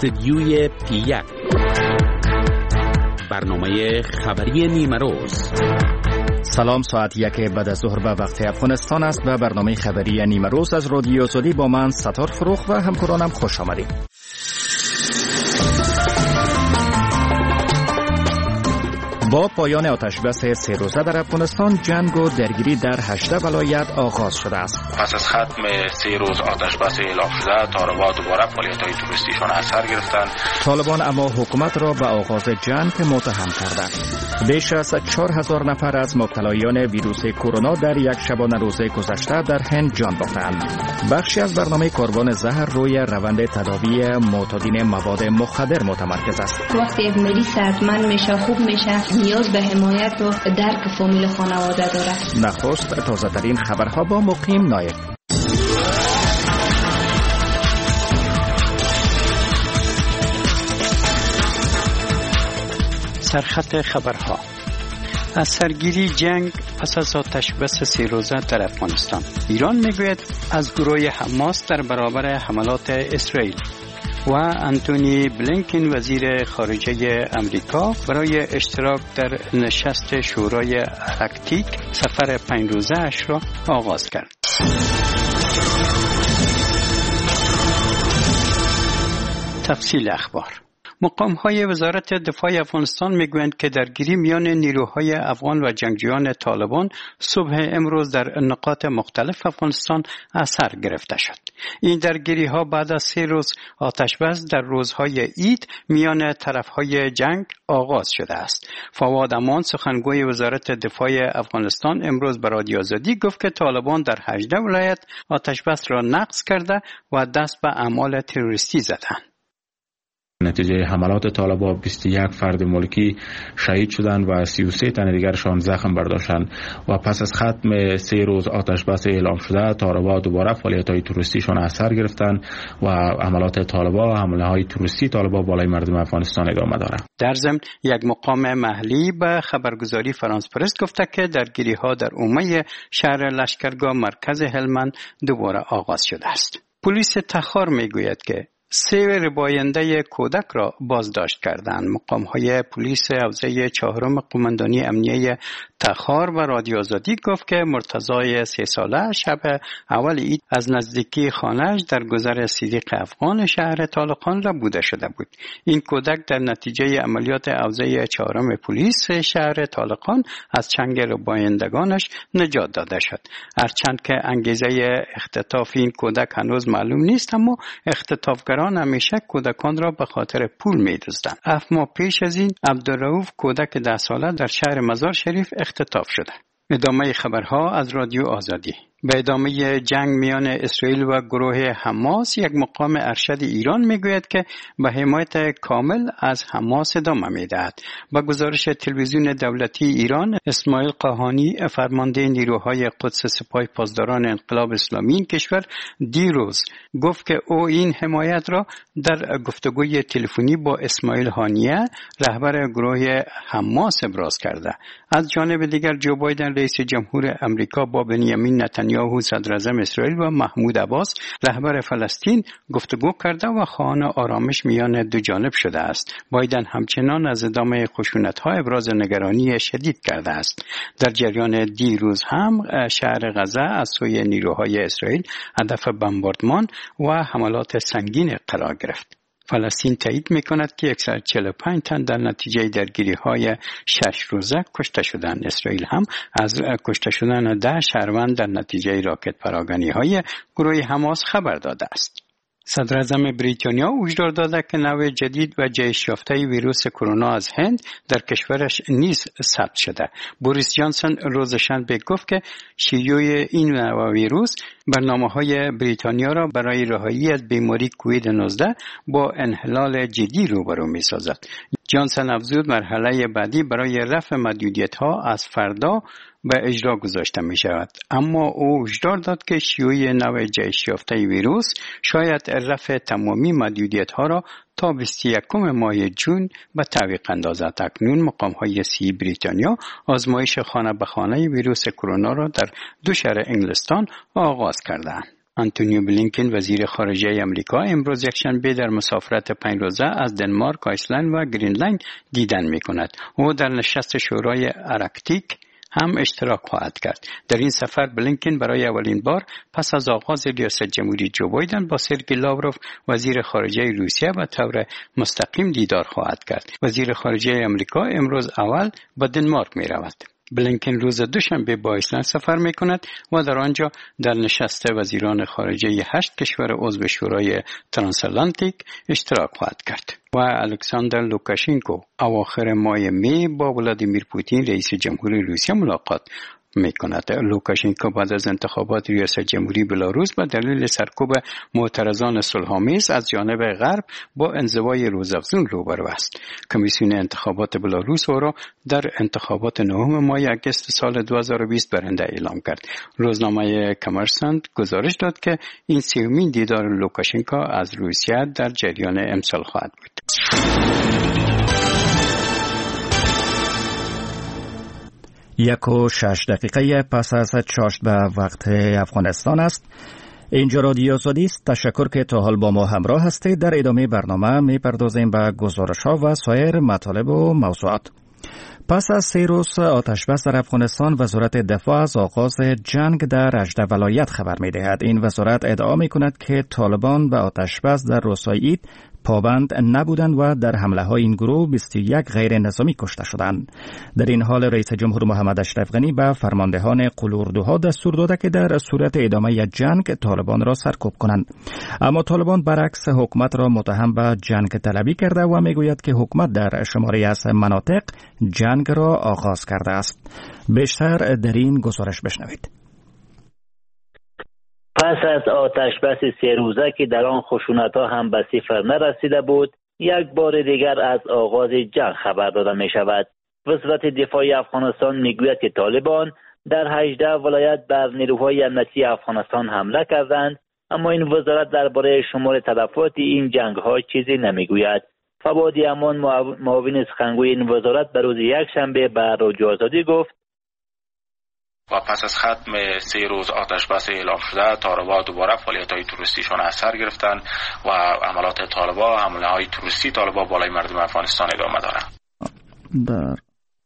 استدیوی P1 برنامه خبری نیمروز. سلام، ساعت 1 بعد از ظهر به وقت افغانستان است. به برنامه خبری نیمروز از رادیو آزادی با من ستار فروخ و همکارانم خوش آمدید. با پایان آتشبس 3 روزه در افغانستان، جنگ و درگیری در 18 ولایت آغاز شده است. پس از ختم 3 روز آتشبس اعلام شده، طالبان دوباره فعالیت‌های توریستیشان از سر گرفتند. طالبان اما حکومت را به آغاز جنگ متهم کردند. بیش از 4000 نفر از مبتلایان ویروس کرونا در یک شبانه روز گذشته در هند جان باختند. بخشی از برنامه کاروان زهر روی روند تداوی معتادین مواد مخدر متمرکز است. وقتی یک مریض صحتمند میشه، خوب میشه، نیاز به حمایت و درک فامیل خانواده داره. نخست تازه ترین خبرها با مقیم نایب. سرخط خبرها: از سرگیری جنگ پس از آتشبس 3 روزه در افغانستان. ایران میگوید از گروه حماس در برابر حملات اسرائیل. و انتونی بلینکن وزیر خارجه امریکا برای اشتراک در نشست شورای آرکتیک سفر 5 روزه اش را آغاز کرد. تفصیل اخبار: مقام‌های وزارت دفاع افغانستان میگویند که درگیری میان نیروهای افغان و جنگجویان طالبان صبح امروز در نقاط مختلف افغانستان از سر گرفته شد. این درگیری‌ها بعد از 3 روز آتشبس در روزهای عید میان طرف‌های جنگ آغاز شده است. فواد امان، سخنگوی وزارت دفاع افغانستان، امروز به رادیو آزادی گفت که طالبان در 18 ولایت آتشبس را نقض کرده و دست به اعمال تروریستی زدند. نتیجه حملات طالبان 21 فرد ملکی شهید شدند و 33 تن دیگرشان زخم برداشتند و پس از ختم 3 روز آتشبس اعلام شده، طالبان دوباره فعالیت‌های توریستیشان از سر گرفتند و حملات طالبان، حمله‌های توریستی طالبان بالای مردم افغانستان ادامه دارد. در ضمن یک مقام محلی به خبرگزاری فرانس پرس گفته که درگیری‌ها در عمومی شهر لشکرگاه مرکز هلمند دوباره آغاز شده است. پلیس تخار میگوید که 3 رباینده کودک را بازداشت کردند. مقام‌های پلیس حوزه 4 قماندانی امنیه تخار و رادیو آزادی گفت که مرتضی 3 ساله شب اول عید از نزدیکی خانه‌اش در گذر صدیق افغان شهر طالقان را بوده شده بود. این کودک در نتیجه عملیات حوزه 4 پلیس شهر طالقان از چنگ ربایندگانش نجات داده شد. هرچند که انگیزه اختطاف این کودک هنوز معلوم نیست، اما اختطافگران همیشه کودکان را به خاطر پول می‌دزدند. 7 ماه پیش از این عبدالرؤوف کودک 10 ساله در شهر مزار شریف اختطاف شده. ادامه خبرها از رادیو آزادی. به ادامه جنگ میان اسرائیل و گروه حماس، یک مقام ارشد ایران میگوید که به حمایت کامل از حماس ادامه میدهد. با گزارش تلویزیون دولتی ایران، اسماعیل قاهانی، فرمانده نیروهای قدس سپاه پاسداران انقلاب اسلامی این کشور، دیروز گفت که او این حمایت را در گفتگوی تلفنی با اسماعیل هانیه، رهبر گروه حماس، ابراز کرده. از جانب دیگر جو بایدن رئیس جمهور امریکا با بنیامین نتانیاهو صدراعظم اسرائیل و محمود عباس رهبر فلسطین گفتگو کرده و خواهان آرامش میان دو جانب شده است. بایدن همچنان از ادامه خشونت‌ها ابراز نگرانی شدید کرده است. در جریان دیروز هم شهر غزه از سوی نیروهای اسرائیل هدف بمباردمان و حملات سنگین قرار گرفت. فلسطین تایید می‌کند که 145 تن در نتیجه درگیری‌های 6 روزه کشته شدند. اسرائیل هم از کشته شدن 10 شهروند در نتیجه راکت پراگنی‌های گروه حماس خبر داده است. صدراعظم بریتانیا هشدار داده که نوع جدید و جهش یافته ویروس کرونا از هند در کشورش نیز ثبت شده. بوریس جانسون روز شنبه گفت که شیوع این نوع ویروس برنامه‌های بریتانیا را برای رهایی از بیماری کووید 19 با انحلال جدی روبرو می‌سازد. جانسون افزود مرحله بعدی برای رفع محدودیت‌ها از فردا به اجرا گذاشته می شود. اما او هشدار داد که شیوع نوع جهش یافته ویروس شاید رفع تمامی محدودیت‌ها را تا 21 ماه جون به تعویق اندازد. اکنون مقام‌های سی بریتانیا آزمایش خانه به خانه ویروس کرونا را در 2 شهر انگلستان آغاز کردند. آنتونیو بلینکن وزیر خارجه امریکا امروز یکشنبه در مسافرت 5 روزه از دنمارک، آیسلند و گرینلند دیدن می‌کند. او در نشست شورای آرکتیک هم اشتراک خواهد کرد. در این سفر بلینکن برای اولین بار پس از آغاز ریاست جمهوری جو بایدن با سرگئی لاوروف وزیر خارجه روسیه و طور مستقیم دیدار خواهد کرد. وزیر خارجه امریکا امروز اول به دنمارک می رود. بلینکن روز دوشنبه با ایسلند سفر می کند و در آنجا در نشست وزیران خارجه 8 کشور عضو شورای ترانساتلانتیک اشتراک خواهد کرد. و الکساندر لوکاشنکو اواخر ماه می با ولادیمیر پوتین رئیس جمهوری روسیه ملاقات میکند. لوکاشنکو بعد از انتخابات ریاست جمهوری بلاروس به دلیل سرکوب معترضان صلح‌آمیز از جانب غرب با انزوای روزافزون روبرو است. کمیسیون انتخابات بلاروس او را در انتخابات 9 ماه اگست سال 2020 برنده اعلام کرد. روزنامه کامرسانت گزارش داد که این سومین دیدار لوکاشنکو از روسیه در جریان امسال خواهد بود. 1:06 پس از چاشت به وقت افغانستان است. اینجا رادیو آزادی است. تشکر که تا حال با ما همراه هستید. در ادامه برنامه می‌پردازیم به گزارش‌ها و سایر مطالب و موضوعات. پس از 3 روز آتش‌بس در افغانستان، وزارت دفاع از آغاز جنگ در 18 ولایت خبر می‌دهد. این وزارت ادعا می‌کند که طالبان به آتش‌بس در روزهای عید پابند نبودند و در حمله‌های این گروه 21 غیر نظامی کشته شدند. در این حال رئیس جمهور محمد اشرف غنی به فرماندهان قلوردوها دستور داده که در صورت ادامه جنگ طالبان را سرکوب کنند. اما طالبان برعکس حکومت را متهم به جنگ طلبی کرده و میگوید که حکومت در شماری از مناطق جنگ را آغاز کرده است. بیشتر در این گزارش بشنوید. پس از آتش‌بس 3 روزه که در آن خشونت‌ها هم به صفر نرسیده بود، یک بار دیگر از آغاز جنگ خبر داده می شود. وزارت دفاع افغانستان می گوید که طالبان در 18 ولایت بر نیروهای امنیتی افغانستان حمله کردند، اما این وزارت درباره شمار تلفات این جنگ‌ها چیزی نمی گوید. فوادی امان معاون سخنگوی این وزارت به روز یکشنبه به رادیو آزادی گفت و پس از ختم 3 روز آتش‌بس اعلام شده، طالبان دوباره فعالیت‌های توریستیشان از سر گرفتند و عملات طالبان، حمله‌های توریستی طالبان بالای مردم افغانستان ادامه دارد.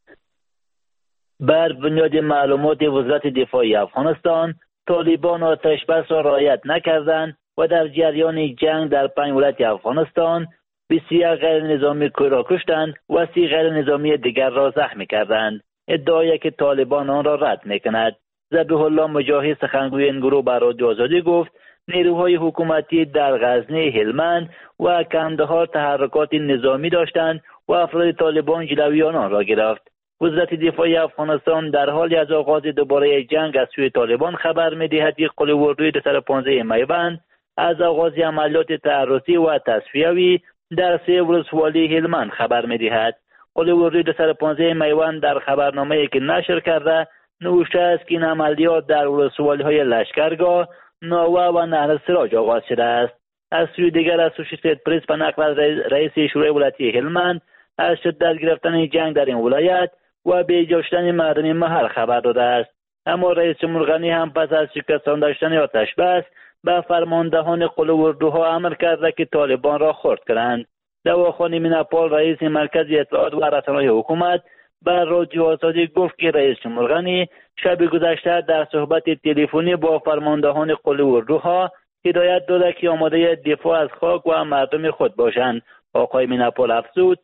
بر بنیاد معلومات وزارت دفاع افغانستان، طالبان آتش‌بس را رعایت نکردند و در جریان جنگ در 5 ولایت افغانستان 21 غیر نظامی را کشتند و 30 غیر نظامی دیگر را زخمی کردند. ادعایی که طالبان آن را رد می‌کند. ذبیح الله مجاهد سخنگوی این گروه به رادیو آزادی گفت نیروهای حکومتی در غزنی، هلمند و کندهار تحرکات نظامی داشتند و افراد طالبان جلوی آنان را گرفت. وزارت دفاع افغانستان در حالی از آغاز دوباره جنگ از سوی طالبان خبر می‌دهد که قلواردوی 215 میوند از آغاز عملیات تعرضی و تصفیوی در 3 ولسوالی هلمند خبر می‌دهد. قلواردوی 215 میوند در خبرنامه‌ای که نشر کرده نوشته است که این عملیات در ولسوالی‌های لشکرگاه، ناوه و نهر سراج آغاز شده است. از سوی دیگر اسوسییتد پرس به نقل از رئیس شورای ولایتی هلمند از شدت گرفتن جنگ در این ولایت و بی‌جا شدن مردم محل خبر داده است. اما رئیس جمهور غنی هم پس از شکستان داشتن آتش‌بس به فرماندهان قلواردوها امر کرده که طالبان را خرد کنند. دواخان میناپول رئیس مرکز اطلاعات و رسانه‌های حکومت بر رادیو آزادی گفت که رئیس جمهور غنی شب گذشته در صحبت تلفنی با فرماندهان قلواردوها هدایت داده که آماده دفاع از خاک و مردم خود باشند. آقای میناپول افزود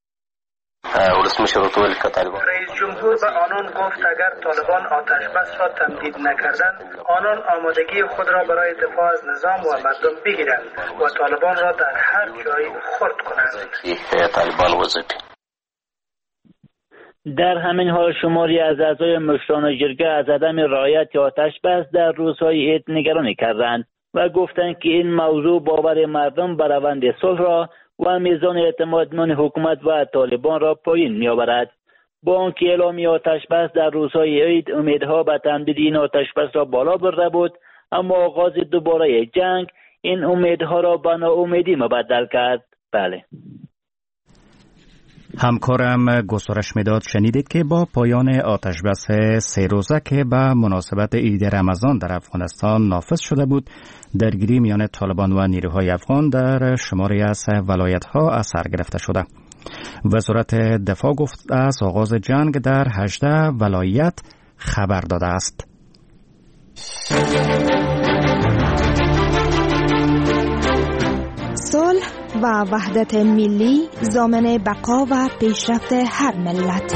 رئیس جمهور به آنان گفت اگر طالبان آتش‌بس را تمدید نکردند، آنان آمادگی خود را برای دفاع از نظام و مردم بگیرند و طالبان را در هر جای خرد کنند. در همین حال شماری از اعضای مشران جرگه از عدم رعایت آتش‌بس در روزهای عید نگرانی کردند و گفتند که این موضوع باور مردم بر روند صلح را و میزان اعتماد میان حکومت و طالبان را پایین می‌آورد. با آنکه اعلام آتش‌بس در روزهای عید امیدها به تمدید این آتش‌بس را بالا برده بود، اما آغاز دوباره جنگ این امیدها را به ناامیدی مبدل کرد. بله. همکارم گزارش میداد شنیدید که با پایان آتش بس 3 روزه که به مناسبت عید رمضان در افغانستان نافذ شده بود، درگیری میان طالبان و نیروهای افغان در شماری از ولایت‌ها اثر گرفته شده. وزارت دفاع گفت از آغاز جنگ در 18 ولایت خبر داده است. صلح و وحدت ملی ضامن بقا و پیشرفت هر ملت.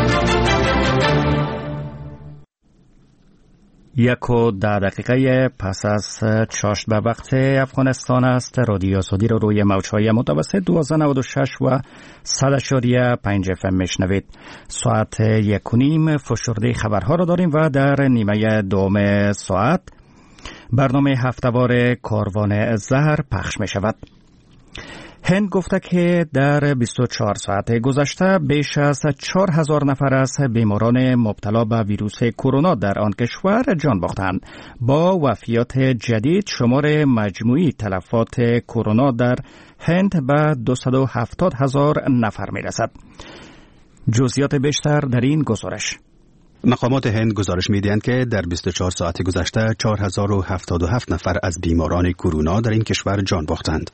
1:10 پس از چاشت به وقت افغانستان است. رادیو آزادی رو روی موج‌های متوسط 1296 و 100.5 FM میشنوید. ساعت 1:30 فشرده خبرها رو داریم و در نیمه دوم ساعت برنامه هفته‌وار کاروان زهر پخش می شود. هند گفته که در 24 ساعت گذشته بیش از 4000 نفر از بیماران مبتلا به ویروس کرونا در آن کشور جان باختند. با وفیات جدید شمار مجموعی تلفات کرونا در هند به 270,000 نفر می رسد. جزئیات بیشتر در این گزارش. مقامات هند گزارش می‌دهند که در 24 ساعت گذشته 4077 نفر از بیماران کرونا در این کشور جان باختند.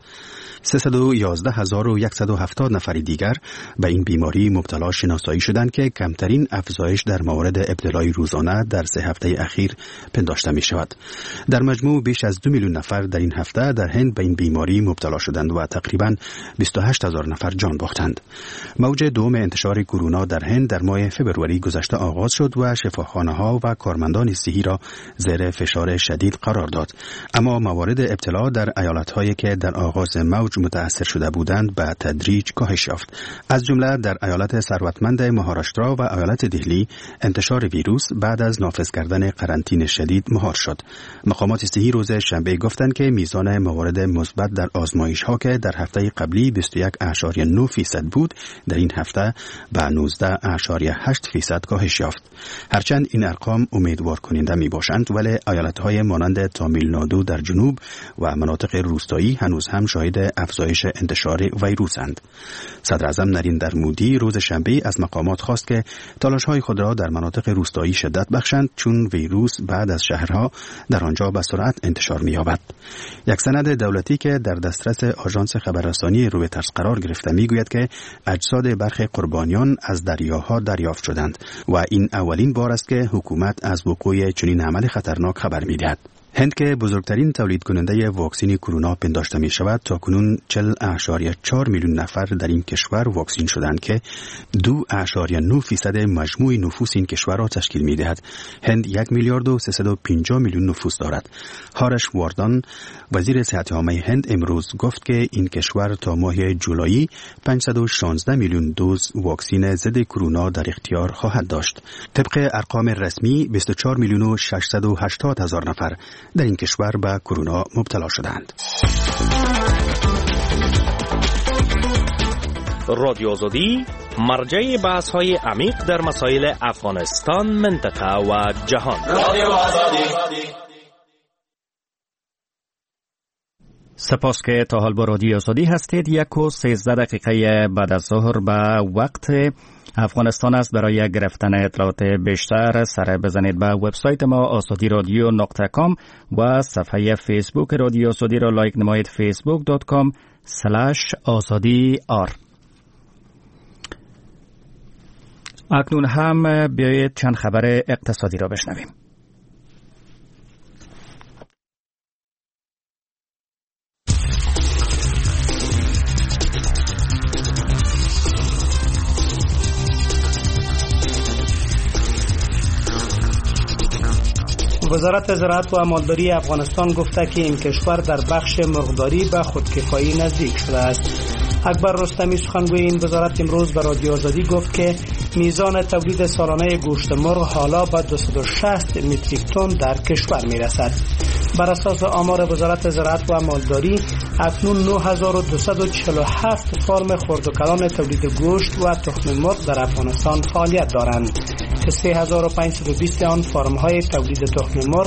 311,170 نفر دیگر به این بیماری مبتلا شناسایی شدند که کمترین افزایش در موارد ابتلای روزانه در 3 هفته اخیر پنداشته می شود. در مجموع بیش از 2 میلیون نفر در این هفته در هند به این بیماری مبتلا شدند و تقریباً 28,000 نفر جان باختند. موج دوم انتشار کرونا در هند در ماه فوریه گذشته آغاز شد و شفاخانه‌ها و کارمندان صحی را زیر فشار شدید قرار داد. اما موارد ابتلا در ایالت‌هایی که در آغاز موج متأثر شده بودند به تدریج کاهش یافت. از جمله در ایالت ثروتمند مهاراشترا و ایالت دهلی انتشار ویروس بعد از نافذ کردن قرنطینه شدید مهار شد. مقامات صحی روز شنبه گفتند که میزان موارد مثبت در آزمایش‌ها که در هفته قبلی 21.9% بود، در این هفته به 19.8% کاهش یافت. هرچند این ارقام امیدوار کننده می باشند، ولی ایالت‌های مانند تامیل نادو در جنوب و مناطق روستایی هنوز هم شاهد افزایش انتشار ویروسند. صدر اعظم نریندر مودی روز شنبه از مقامات خواست که تلاش‌های خود را در مناطق روستایی شدت بخشند، چون ویروس بعد از شهرها در آنجا به سرعت انتشار می‌یابد. یک سند دولتی که در دسترس آژانس خبررسانی رویترز قرار گرفته می‌گوید که اجساد برخی قربانیان از دریاها دریافت شدند و این اولین بار است که حکومت از وقوع چنین عمل خطرناک خبر می‌دهد. هند که بزرگترین تولید کننده واکسن کرونا پنداشته می شود، تا کنون 40.4 میلیون نفر در این کشور واکسن شدند که 2.9% مجموع نفوس این کشور را تشکیل می دهد. هند 1.350 میلیون نفوس دارد. هارش واردان وزیر صحت عامه هند امروز گفت که این کشور تا ماه جولای 516 میلیون دوز واکسن ضد کرونا در اختیار خواهد داشت. طبق ارقام رسمی 24 میلیون و 680 هزار نفر در این کشور به کرونا مبتلا شدند. رادیو آزادی مرجع بحث‌های عمیق در مسائل افغانستان، منطقه و جهان. رادیو آزادی. سپاس که تا حال با رادیو آزادی هستید. 1:13 بعد از ظهر به وقت افغانستان است. برای گرفتن اطلاعات بیشتر سر بزنید به وبسایت ما azadiradio.com و صفحه فیسبوک رادیو آزادی را لایک نمایید، facebook.com/azadi_r. اکنون هم بیایید چند خبر اقتصادی را بشنویم. وزارت زراعت و مالداری افغانستان گفته که این کشور در بخش مرغداری به خودکفایی نزدیک شده است. اکبر رستمی سخنگوی این وزارت امروز به رادیو آزادی گفت که میزان تولید سالانه گوشت مرغ حالا به 260 متریک تن در کشور میرسد. بر اساس آمار وزارت زراعت و مالداری اکنون 9247 فرم خرد و کلان تولید گوشت و تخم مرغ در افغانستان فعالیت دارند. که 3520 آن فرم‌های تولید تخم مرغ،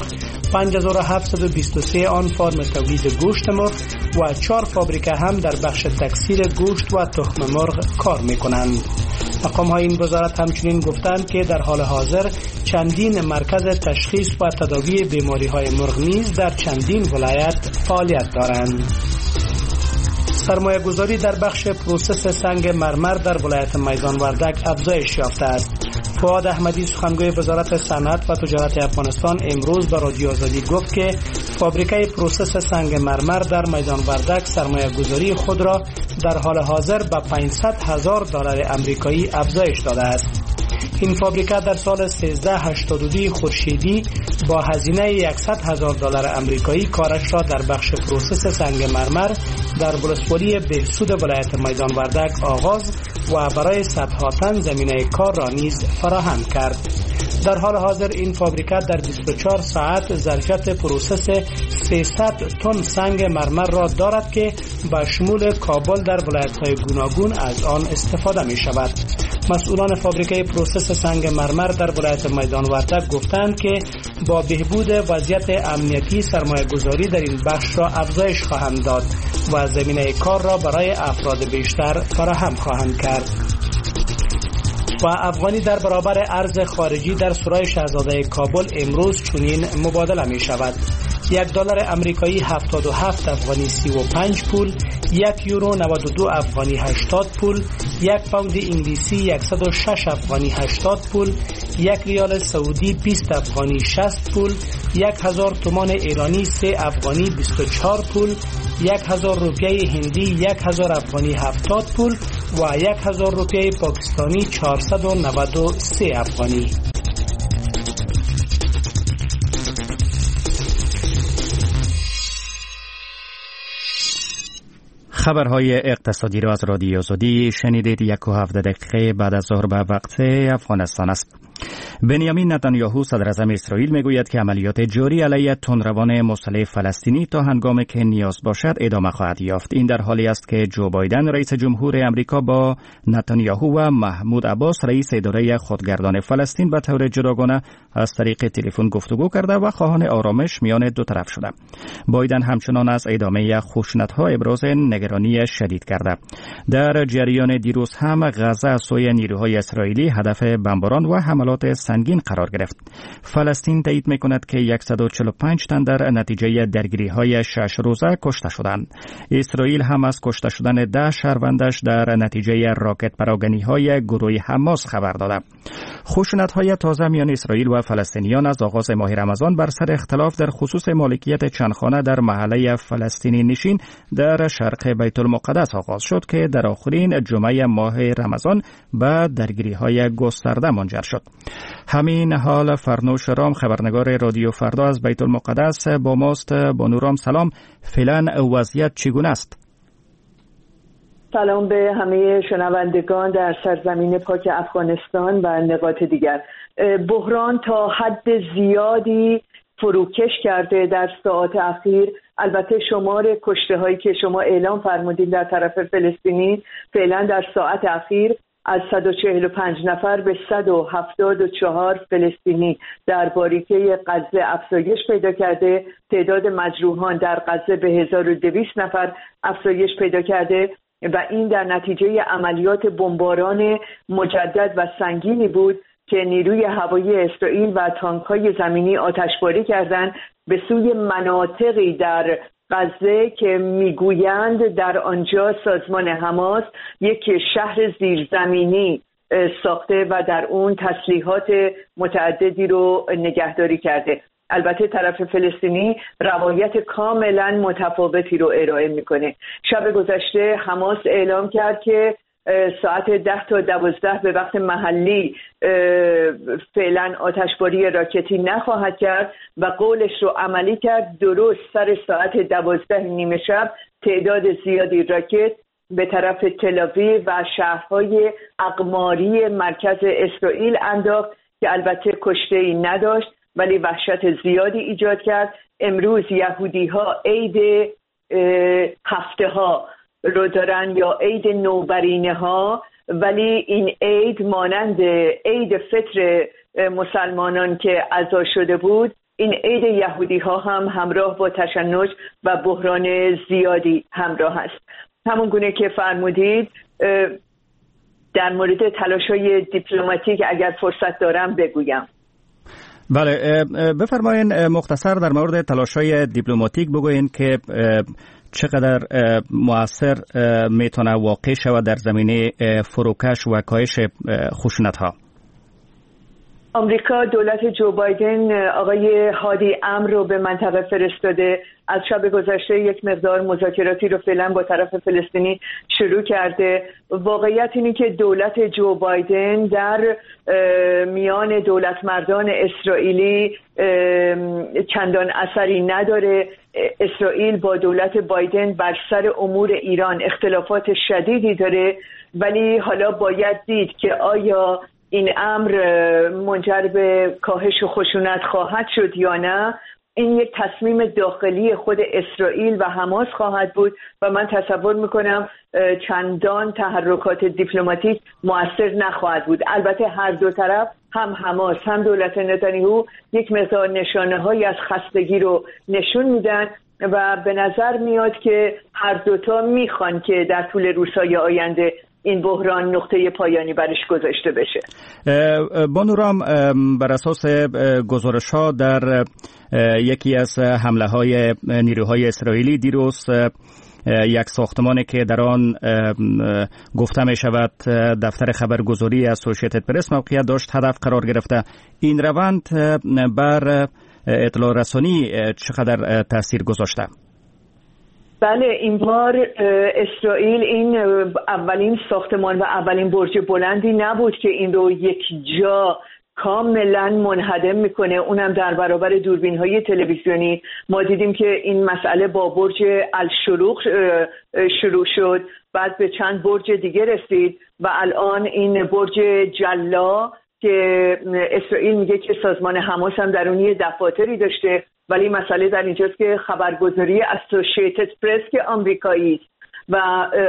5723 آن فرم تولید گوشت مرغ و 4 فابریکه هم در بخش تکثیر گوشت و تخم مرغ کار می‌کنند. مقام‌های این وزارت همچنین گفتند که در حال حاضر چندین مرکز تشخیص و تداوی بیماری‌های مرغ نیز در چندین ولایت فعالیت دارند. سرمایه گذاری در بخش پروسس سنگ مرمر در ولایت میدان وردک افزایش یافته است. فؤاد احمدی سخنگوی وزارت صنعت و تجارت افغانستان امروز به رادیو آزادی گفت که فابریکه پروسس سنگ مرمر در میدان وردک سرمایه گذاری خود را در حال حاضر به $500,000 آمریکایی افزایش داده است. این فابریکه در سال 1382 خورشیدی با هزینه $100,000 آمریکایی کارش را در بخش پروسس سنگ مرمر در ولسوالی بهسود ولایت میدان وردک آغاز و برای صدها تن زمینه کار را نیز فراهم کرد. در حال حاضر این فابریکه در 24 ساعت ظرفیت پروسس 300 تن سنگ مرمر را دارد که به شمول کابل در ولایت‌های گوناگون از آن استفاده می شود. مسئولان فابریکه پروسس سنگ مرمر در ولایت میدان وردک گفتند که با بهبود وضعیت امنیتی سرمایه گذاری در این بخش را افزایش خواهند داد و زمینه کار را برای افراد بیشتر فراهم خواهند کرد. و افغانی در برابر ارز خارجی در سرای شاهزاده کابل امروز چنین مبادله می شود: $1 آمریکایی 77 افغانی 35 پول، €1 92 افغانی 80 پول، 1 پوند انگلیسی 106 افغانی 80 پول، 1 ریال سعودی 20 افغانی 60 پول، 1000 تومان ایرانی 3 افغانی 24 پول، 1000 روپیه هندی 1000 افغانی 70 پول و 1000 روپیه پاکستانی 493 افغانی. خبرهای اقتصادی را از رادیو آزادی شنیدید. 1:17 دقیقه بعد از ظهر به وقت افغانستان است. بنیامین نتانیاهو صدراعظم اسرائیل میگوید که عملیات جاری علیه تندروان مسلح فلسطینی تا هنگامی که نیاز باشد ادامه خواهد یافت. این در حالی است که جو بایدن رئیس جمهور امریکا با نتانیاهو و محمود عباس رئیس اداره خودگردان فلسطین به طور جداگانه از طریق تلفن گفتگو کرده و خواهان آرامش میان دو طرف شده. بایدن همچنان از ادامه خشونت‌ها ابراز نگرانی شدید کرده. در جریان دیروز هم غزه از سوی نیروهای اسرائیلی هدف بمباران و حملات سنگین قرار گرفت. فلسطین تایید می‌کند که 145 تن در نتیجه درگیری‌های 6 روزه کشته شدند. اسرائیل هم از کشته شدن 10 شهروندش در نتیجه راکت پراگنی‌های گروه حماس خبر داده. خشونت‌های تازه میان اسرائیل و فلسطینیان از آغاز ماه رمضان بر سر اختلاف در خصوص مالکیت چند خانه در محله فلسطینی نشین در شرق بیت المقدس آغاز شد که در آخرین جمعه ماه رمضان به درگیری‌های گسترده منجر شد. همین حال فرنوش رام خبرنگار رادیو فردا از بیت المقدس با ماست. بانو رام سلام، فعلا وضعیت چگونه است؟ سلام به همه شنوندگان در سرزمین پاک افغانستان و نقاط دیگر. بحران تا حد زیادی فروکش کرده در ساعات اخیر. البته شمار کشته هایی که شما اعلام فرمودید در طرف فلسطینی فعلا در ساعت اخیر از 145 نفر به 174 فلسطینی در باریکه غزه افزایش پیدا کرده. تعداد مجروحان در غزه به 1200 نفر افزایش پیدا کرده و این در نتیجه عملیات بمباران مجدد و سنگینی بود که نیروی هوایی اسرائیل و تانک‌های زمینی آتشباری کردند به سوی مناطقی در غزه که میگویند در آنجا سازمان حماس یک شهر زیرزمینی ساخته و در اون تسلیحات متعددی رو نگهداری کرده. البته طرف فلسطینی روایت کاملا متفاوتی رو ارائه میکنه. شب گذشته حماس اعلام کرد که ساعت 10 تا 12 به وقت محلی فعلا آتشباری راکتی نخواهد کرد و قولش رو عملی کرد. درست سر ساعت 12 نیمه شب تعداد زیادی راکت به طرف تل‌آویو و شهرهای اقماری مرکز اسرائیل انداخت که البته کشته‌ای نداشت ولی وحشت زیادی ایجاد کرد. امروز یهودی‌ها عید هفته ها رو دارن یا عید نوبرینه ها، ولی این عید مانند عید فطر مسلمانان که عزا شده بود، این عید یهودی ها هم همراه با تشنج و بحران زیادی همراه است. همون گونه که فرمودید در مورد تلاش‌های دیپلماتیک اگر فرصت دارم بگویم. بله، بفرمایید مختصر در مورد تلاش‌های دیپلماتیک بگویید که چقدر مؤثر میتونه واقع شود در زمینه فروکش و کاهش خشونت‌ها. آمریکا، دولت جو بایدن آقای هادی امر رو به منطقه فرستاده. از شب گذشته یک مقدار مذاکراتی رو فعلا با طرف فلسطینی شروع کرده. واقعیت اینه که دولت جو بایدن در میان دولت مردان اسرائیلی چندان اثری نداره. اسرائیل با دولت بایدن بر سر امور ایران اختلافات شدیدی داره، ولی حالا باید دید که آیا این امر منجر به کاهش خشونت خواهد شد یا نه. این یک تصمیم داخلی خود اسرائیل و حماس خواهد بود و من تصور میکنم چندان تحرکات دیپلماتیک مؤثر نخواهد بود. البته هر دو طرف، هم حماس هم دولت نتانیاهو، یک مقدار نشانه‌هایی از خستگی رو نشون میدن و به نظر میاد که هر دوتا میخوان که در طول روزهای آینده این بحران نقطه پایانی برش گذاشته بشه. بانورام، بر اساس گزارش‌ها در یکی از حمله‌های نیروهای اسرائیلی دیروز یک ساختمانی که در آن گفته می شود دفتر خبرگزاری اسوسییتد پرس موقعیت داشت هدف قرار گرفته. این روند بر اطلاع رسانی چقدر تاثیر گذاشته؟ بله، این بار اسرائیل این اولین ساختمان و اولین برج بلندی نبود که این رو یک جا کاملا منهدم میکنه، اونم در برابر دوربین‌های تلویزیونی. ما دیدیم که این مسئله با برج الشروق شروع شد، بعد به چند برج دیگه رسید و الان این برج جلا که اسرائیل میگه که سازمان حماس هم در اون دفاتری داشته، ولی مسئله در اینجاست که خبرگزاری اسوسییتد پرس که آمریکایی و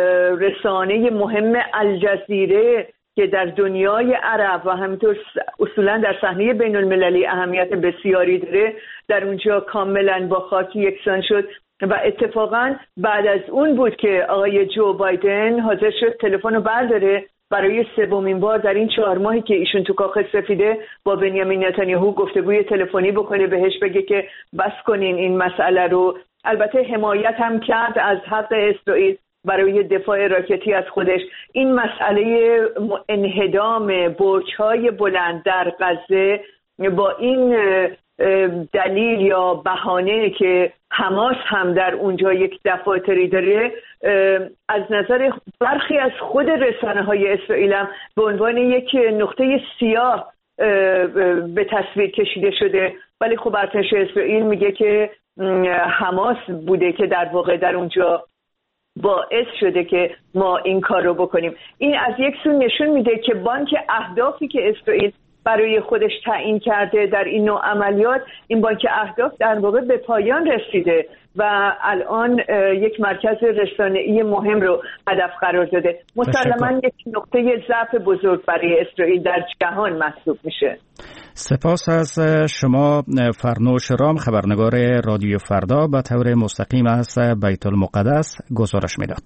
رسانه مهم الجزیره که در دنیای عرب و همینطور اصولا در صحنه بین المللی اهمیت بسیاری داره، در اونجا کاملا با خاک یکسان شد و اتفاقا بعد از اون بود که آقای جو بایدن حاضر شد تلفن رو برداره برای سومین بار در این 4 ماهی که ایشون تو کاخ سفیده با بنیامین نتانیاهو گفتگوی تلفنی بکنه، بهش بگه که بس کنین این مسئله رو. البته حمایت هم کرد از حق اسرائیل برای دفاع راکتی از خودش. این مسئله انهدام برج‌های بلند در غزه با این دلیل یا بهانه که حماس هم در اونجا یک دفاتری داره، از نظر برخی از خود رسانه‌های اسرائیل هم به عنوان یک نقطه سیاه به تصویر کشیده شده، ولی خب ارتش اسرائیل میگه که حماس بوده که در واقع در اونجا باعث شده که ما این کار رو بکنیم. این از یک سو نشون میده که بانک اهدافی که اسرائیل برای خودش تعیین کرده در این نوع عملیات، این بانک اهداف در واقع به پایان رسیده و الان یک مرکز رسانه‌ای مهم رو هدف قرار داده. مسلماً یک نقطه ضعف بزرگ برای اسرائیل در جهان محسوب میشه. سپاس از شما فرنوش رام، خبرنگار رادیو فردا، به طور مستقیم از بیت المقدس گزارش میداد.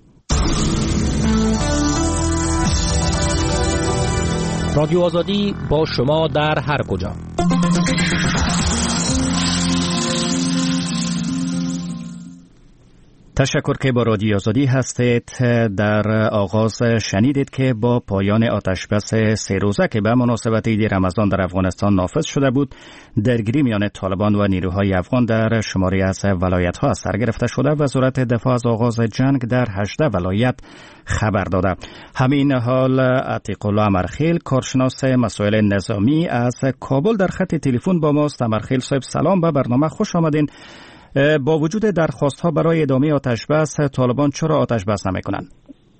رادیو آزادی با شما در هر کجا. تشکر که با رادیو آزادی هستید. در آغاز شنیدید که با پایان آتشبس 3 روزه که به مناسبت عید رمضان در افغانستان نافذ شده بود، درگیری میان طالبان و نیروهای افغان در شماری از ولایت‌ها سر گرفته شده. وزارت دفاع از آغاز جنگ در 18 ولایت خبر داده. همین حال عتیق الله امرخیل، کارشناس مسائل نظامی از کابل، در خط تلفن با ماست. امرخیل صاحب سلام، به برنامه خوش آمدین. با وجود درخواست‌ها برای ادامه آتش‌بس، طالبان چرا آتش‌بس نمی‌کنند؟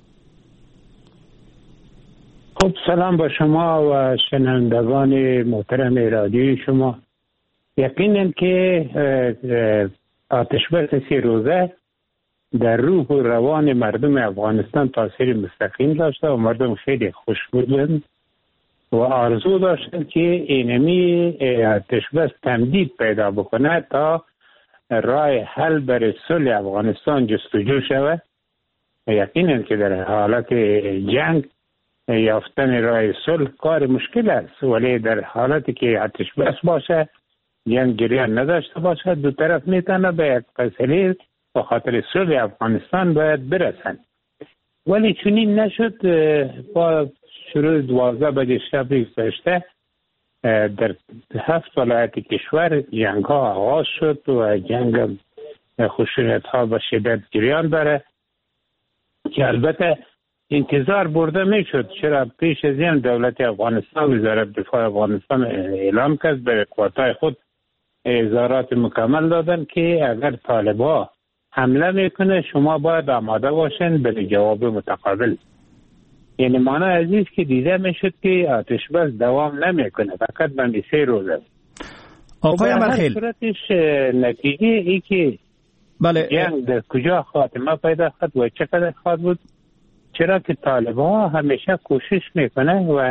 خب سلام با شما و شنوندگان محترم رادیوی شما. یقیناً که آتش‌بس 3 روزه در روح و روان مردم افغانستان تاثیر مستقیم داشته و مردم خیلی خوش بودند و آرزو داشتن که اینمی آتش بس تمدید پیدا بکنه تا راه حل برای صلح افغانستان جستجو شود. یقینا که در حالت جنگ یافتن راه صلح کار مشکل است، ولی در حالتی که آتش بس باشه، جنگ جریان نداشته باشه، دو طرف میتونه به یک فیصله به خاطر صلح افغانستان باید برسن. ولی چنین نشد. با شروع 12 بجه شب گذشته در 7 ولایت کشور جنگ ها آغاز شد و جنگ خشونت ها به شدت جریان داره که البته انتظار برده میشد. چرا پیش از این دولت افغانستان، وزارت دفاع افغانستان اعلام کرد به قواتای خود اظهارات مکمل دادن که اگر طالبا حمله میکنه شما باید آماده باشین به جواب متقابل. یعنی معنی عزیز که دیده میشد که آتش بس دوام نمیکنه، فقط بندی 3 روز است. آقای امرخیل، صورتش نتیجه ای که بله جنگ در کجا خاتمه پیدا خواهد و چقدر خواهد بود، چرا که طالبان همیشه کوشش میکنه و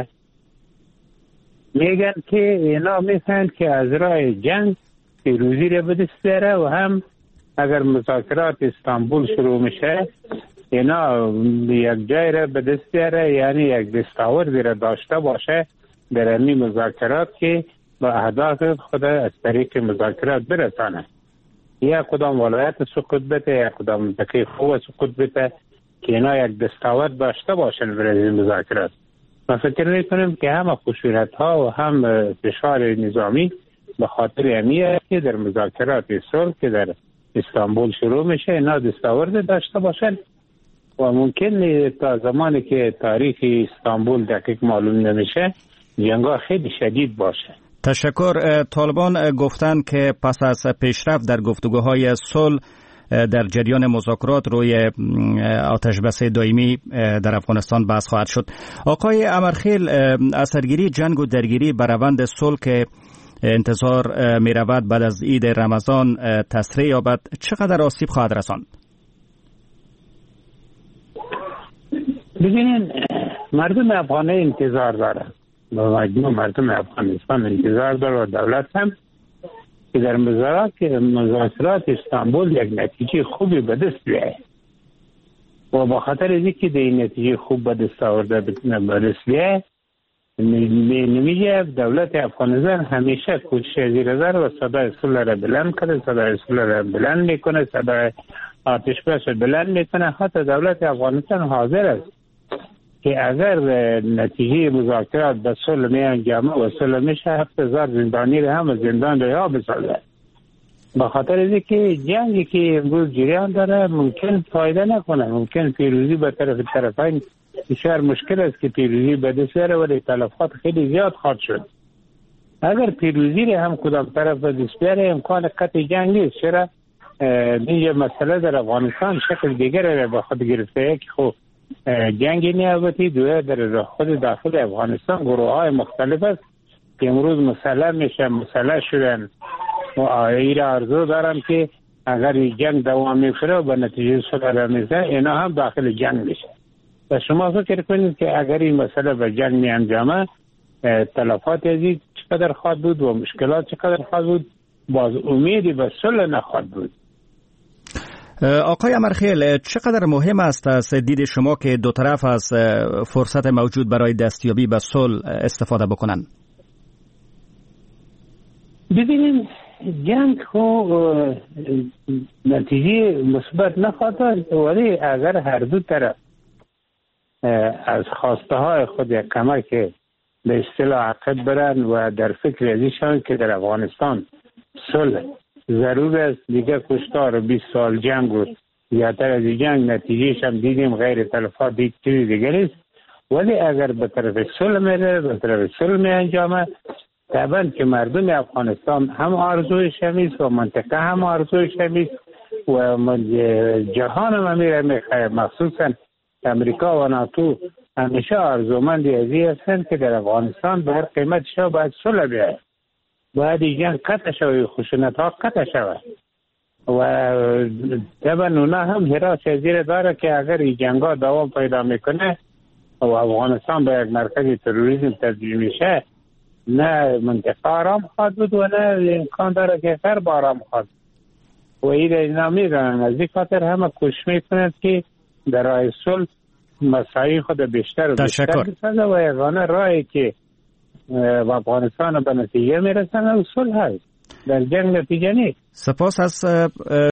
میگن که اینا میفهمند که از راه جنگ پیروزی را به دست بیاره و هم اگر مذاکرات استانبول شروع میشه اینا یک جای را به دست بیاره، یعنی یک دستاوردی را داشته باشه در این مذاکرات که با اهداف خود از طریق مذاکرات برسانه. یا کدام ولایت سقوط بده یا کدام منطقه خوب سقوط بده که اینا یک دستاورد داشته باشن برای این مذاکرات. ما فکر میکنیم که هم خشونت ها و هم فشار نظامی به خاطر امیه که در مذاکرات صلح که در استانبول شروع میشه اینا دستاورد داشته باشن و ممکن تا زمانی که تاریخ استانبول دقیق معلوم نمیشه جنگا خیلی شدید باشه. تشکر. طالبان گفتند که پس از پیشرفت در گفتگوهای صلح در جریان مذاکرات روی آتشبس دائمی در افغانستان بحث خواهد شد. آقای امرخیل، اثرگیری جنگ و درگیری بر روند صلح که انتظار می رود بعد از عید رمضان تسریع یابد چقدر آسیب خواهد رساند؟ ببینید مردم افغانی انتظار دارند، مجموع مردم افغانستان انتظار داره و دولت هم که در مذاکرات استانبول یک نتیجه خوبی به دست بیاره و با خاطر اینکه در این نتیجه خوب به دست آورده به دست بیاره نمیشه دولت افغانستان همیشه کوشش زیر نظر و صدای صلح را بلند کنه، صدای صلح را بلند میکنه، صدای آتش بس را بلند میکنه. حتی دولت افغانستان حاضر است که اگر نتیجه مذاکرات به صلح می انجامه و صلح میشه 7000 زندانی را هم زندان رها بسازه. به خاطر اینکه جنگی که امروز جریان داره ممکن فایده نکنه، ممکن پیروزی به طرف طرفین بسیار مشکل است که پیروزی به دست بیاره ولی تلفات خیلی زیاد خواهد شد. اگر پیروزی را هم کدام طرف به دست بیاره امکان قطع جنگ نیست. چرا این مسئله در افغانستان شکل دیگر را به خود گرفته که خب جنگی نیابتی دوه در خود داخل افغانستان گروه های مختلف است که امروز مسلح میشه، مسلح شدن و این آرزو دارم که اگر جنگ دوام میکنه و به نتیجه صلح رسیده اینا هم داخل جنگ میشه. و شما فکر کنید که اگر این مسئله به جنگ می انجامه تلفات ازید چقدر خواهد بود و مشکلات چقدر خواهد بود، باز امیدی به صلح نخواهد بود. آقای امرخیل، چقدر مهم است از دید شما که دو طرف از فرصت موجود برای دستیابی به صلح استفاده بکنن؟ ببینید جنگ خو نتیجه مثبت نخواهد داشت ولی اگر هر دو طرف از خواسته های خود یک کمک به اصطلاح عقب برن و در فکر ازیشان که در افغانستان صلح ضرور است، دیگه کشتار 20 سال جنگ و زیادتر از جنگ نتیجهش هم دیدیم غیر تلفات چیزی دیگر است، ولی اگر به طرف صلح میره به طرف صلح می انجامه طبعا که مردم افغانستان هم آرزویش همیست و منطقه هم آرزویش همیست و جهان هم میره، مخصوصا امریکا و ناتو همیشه آرزومندی ازی هستند که در افغانستان به هر قیمت شو باید صلح بیاید، باید جنگ قطع شود، خشونت ها قطع شود و طبعا اونا هم حراس ازیر داره که اگر این جنگ ها دوام پیدا میکنه و افغانستان به یک مرکز تروریسم تبدیل میشه، نه منطقه آرام خواهد بود و نه امکان داره که غرب آرام خواهد. و اینا میدونن از این خاطر همه کوشش میکنند که در راه صلح مساعی خود بیشتر و بیشتر بسازه و یگانه راهی که و افغانستان به نتیجه میرسن صلح هست، در جنگ نتیجه نیست. سپاس از